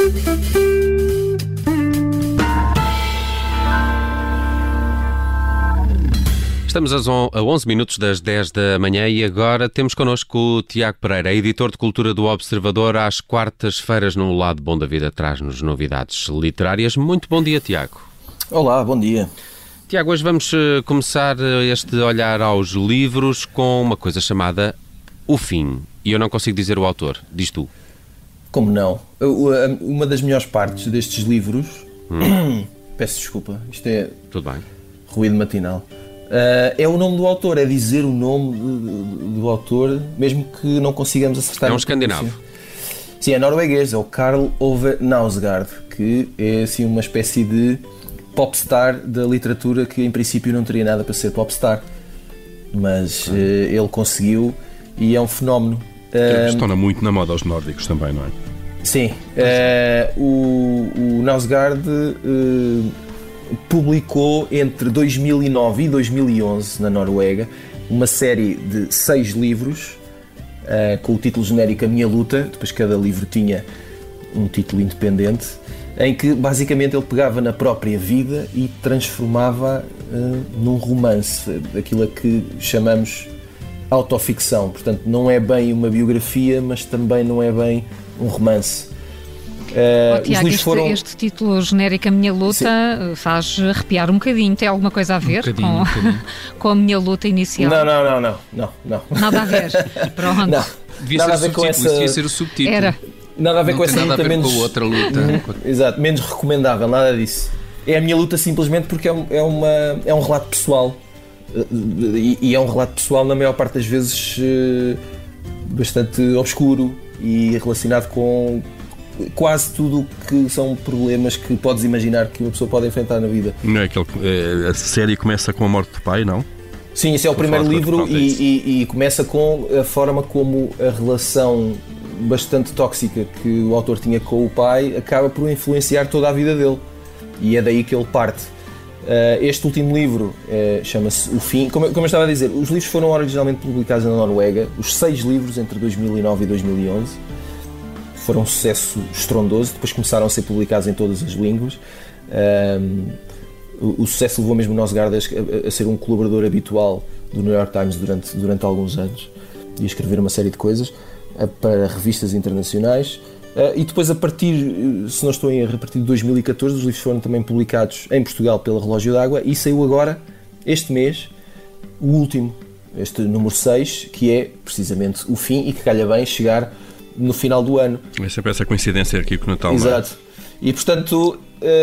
Estamos a 11 minutos das 10 da manhã e agora temos connosco o Tiago Pereira, editor de cultura do Observador. Às quartas-feiras, no Lado Bom da Vida, traz-nos novidades literárias. Muito bom dia, Tiago. Olá, bom dia. Tiago, hoje vamos começar este olhar aos livros com uma coisa chamada O Fim. E eu não consigo dizer o autor. Diz tu. Como não? Uma das melhores partes destes livros... Peço desculpa, isto é... Tudo bem. Ruído matinal. É o nome do autor, é dizer o nome do autor, mesmo que não consigamos acertar. É um escandinavo. Sim, é norueguês, é o Karl Ove Knausgaard, que é assim uma espécie de popstar da literatura que em princípio não teria nada para ser popstar. Mas ele conseguiu e é um fenómeno. Estão muito na moda aos nórdicos também, não é? Sim. O Knausgaard publicou entre 2009 e 2011 na Noruega uma série de 6 livros com o título genérico A Minha Luta. Depois cada livro tinha um título independente, em que basicamente ele pegava na própria vida e transformava num romance, aquilo a que chamamos autoficção. Portanto, não é bem uma biografia, mas também não é bem um romance. Tiago, este título genérico A Minha Luta faz arrepiar um bocadinho. Tem alguma coisa a ver com a minha luta inicial? Não. Nada a ver. Pronto. Não. Devia ser o subtítulo, isso devia ser o subtítulo. Era. Nada a ver com essa luta, menos com a outra luta. Exato, menos recomendável, nada disso. É a minha luta simplesmente porque é um relato pessoal. E é um relato pessoal, na maior parte das vezes, bastante obscuro e relacionado com quase tudo o que são problemas que podes imaginar que uma pessoa pode enfrentar na vida. Não é aquele, a série começa com a morte do pai, não? Sim, esse é o primeiro livro e começa com a forma como a relação bastante tóxica que o autor tinha com o pai acaba por influenciar toda a vida dele. E é daí que ele parte. Este último livro chama-se O Fim. Como eu estava a dizer, os livros foram originalmente publicados na Noruega. Os 6 livros entre 2009 e 2011 foram um sucesso estrondoso. Depois começaram a ser publicados em todas as línguas. O sucesso levou mesmo o Knausgaard a ser um colaborador habitual do New York Times durante alguns anos e a escrever uma série de coisas para revistas internacionais. E depois, a partir, se não estou em erro, a partir de 2014, os livros foram também publicados em Portugal pela Relógio d'Água e saiu agora, este mês, o último, este número 6, que é precisamente O Fim e que calha bem chegar no final do ano. É sempre essa coincidência aqui com o Natal. Exato. E portanto,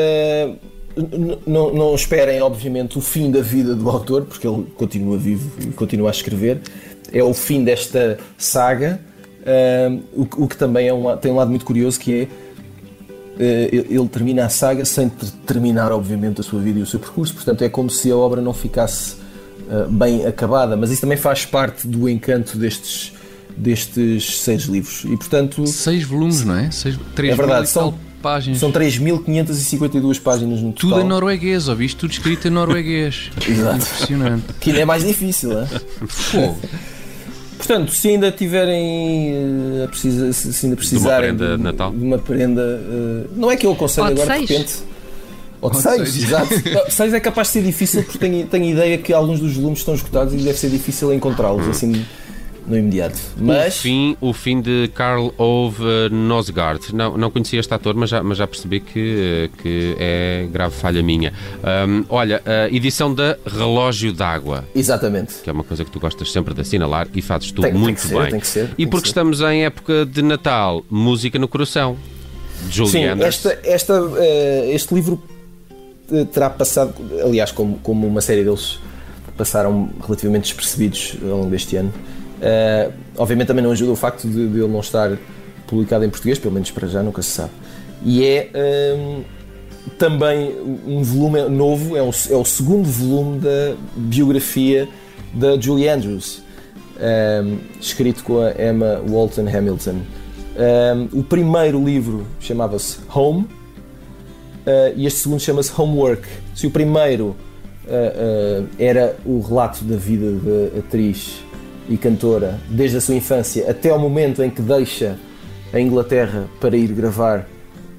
não esperem, obviamente, o fim da vida do autor, porque ele continua vivo e continua a escrever. É o fim desta saga. O que também tem um lado muito curioso, que é ele termina a saga sem terminar, obviamente, a sua vida e o seu percurso. Portanto, é como se a obra não ficasse bem acabada, mas isso também faz parte do encanto destes 6 livros. E, portanto, 6 volumes, não é? 3 é verdade, páginas. São 3.552 páginas no total. Tudo em norueguês, ouviste? Tudo escrito em norueguguês. Exato. Impressionante. Que ainda é mais difícil, não é? Portanto, se ainda tiverem se ainda precisarem de uma prenda de Natal, de uma prenda, não é que eu aconselho agora de repente. Ou de 6, exato. 6 é capaz de ser difícil, porque tenho ideia que alguns dos volumes estão esgotados e deve ser difícil encontrá-los assim no imediato. Mas o fim de Karl Ove Knausgaard. Não conhecia este ator, mas já percebi que é grave falha minha. Olha, a edição da Relógio d'Água. Exatamente. Que é uma coisa que tu gostas sempre de assinalar e fazes tu muito bem. Tem que ser. E porque estamos em época de Natal, música no coração. Julie Andrews. Este livro terá passado, aliás, como uma série deles passaram relativamente despercebidos ao longo deste ano. Obviamente também não ajuda o facto de ele não estar publicado em português, pelo menos para já, nunca se sabe. E é também um volume novo, é o segundo volume da biografia da Julie Andrews, escrito com a Emma Walton Hamilton. O primeiro livro chamava-se Home e este segundo chama-se Homework. Se o primeiro era o relato da vida da atriz e cantora desde a sua infância até ao momento em que deixa a Inglaterra para ir gravar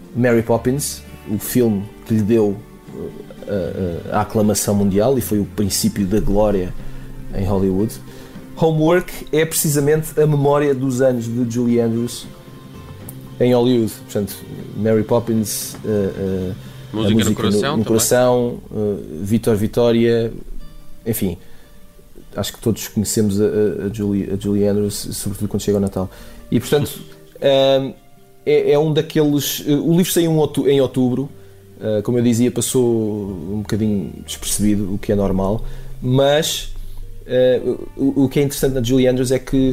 Mary Poppins, o filme que lhe deu a aclamação mundial e foi o princípio da glória em Hollywood. Homework é precisamente a memória dos anos de Julie Andrews em Hollywood. Portanto, Mary Poppins, música no coração, Vitor Vitória, enfim, acho que todos conhecemos a Julie Andrews, sobretudo quando chega ao Natal. E portanto é um daqueles. O livro saiu em outubro, como eu dizia, passou um bocadinho despercebido, o que é normal, mas o que é interessante na Julie Andrews é que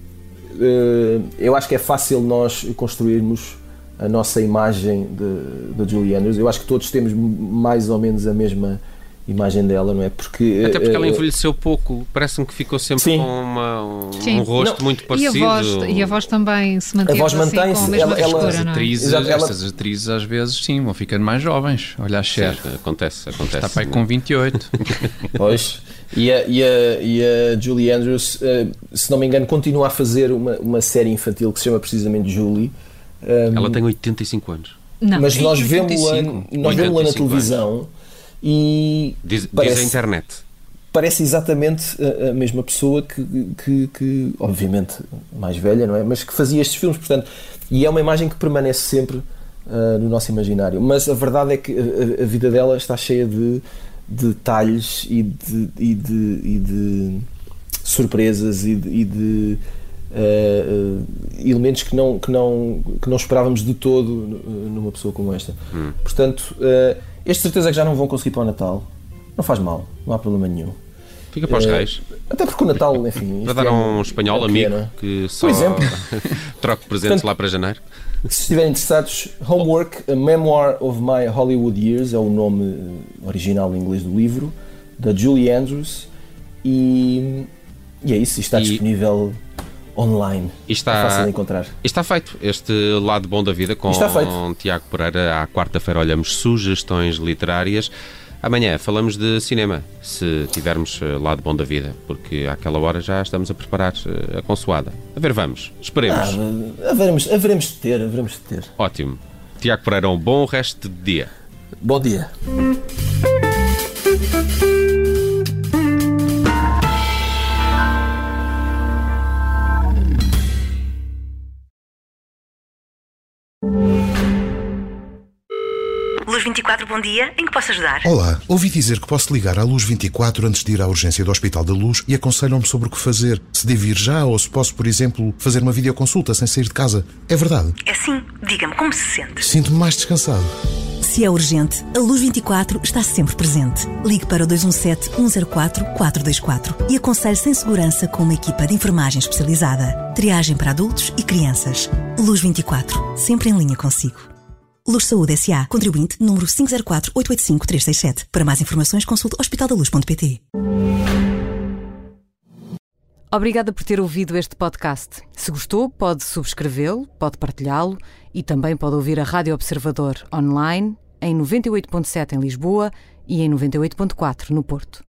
eu acho que é fácil nós construirmos a nossa imagem da Julie Andrews. Eu acho que todos temos mais ou menos a mesma imagem dela, não é? Até porque ela envelheceu pouco, parece-me que ficou sempre com um rosto muito parecido. E a voz também se manteve. A voz mantém-se, assim, com a mesma textura, estas atrizes às vezes sim, vão ficando mais jovens. Olha a Cher. Acontece. Está para aí com 28. Pois. E a Julie Andrews, se não me engano, continua a fazer uma série infantil que se chama precisamente Julie. Ela tem 85 anos. Não, mas nós vemos-la na televisão anos. E diz a internet. Parece exatamente a mesma pessoa que obviamente mais velha, não é? Mas que fazia estes filmes, portanto, e é uma imagem que permanece sempre no nosso imaginário. Mas a verdade é que a vida dela está cheia de detalhes e de surpresas e de elementos que não esperávamos de todo numa pessoa como esta. Portanto, estes certeza que já não vão conseguir para o Natal. Não faz mal, não há problema nenhum. Fica para os reis. Até porque o Natal, enfim... Para dar um espanhol amigo que só troque presentes. Portanto, lá para janeiro. Se estiverem interessados, Homework, A Memoir of My Hollywood Years, é o nome original em inglês do livro, da Julie Andrews, e é isso, está disponível online. É fácil de encontrar. E está feito este Lado Bom da Vida com Tiago Pereira. À quarta-feira olhamos sugestões literárias. Amanhã falamos de cinema, se tivermos Lado Bom da Vida, porque àquela hora já estamos a preparar a consoada. A ver, vamos. Esperemos. Haveremos de ter. Ótimo. Tiago Pereira, um bom resto de dia. Bom dia. Luz 24, bom dia. Em que posso ajudar? Olá, ouvi dizer que posso ligar à Luz 24 antes de ir à urgência do Hospital da Luz e aconselham-me sobre o que fazer. Se devo ir já ou se posso, por exemplo, fazer uma videoconsulta sem sair de casa. É verdade? É sim. Diga-me, como se sente? Sinto-me mais descansado. Se é urgente, a Luz 24 está sempre presente. Ligue para o 217-104-424 e aconselhe sem segurança com uma equipa de enfermagem especializada. Triagem para adultos e crianças. Luz 24, sempre em linha consigo. Luz Saúde S.A. Contribuinte número 504-885-367. Para mais informações, consulte hospitaldaluz.pt. Obrigada por ter ouvido este podcast. Se gostou, pode subscrevê-lo, pode partilhá-lo e também pode ouvir a Rádio Observador online em 98.7 em Lisboa e em 98.4 no Porto.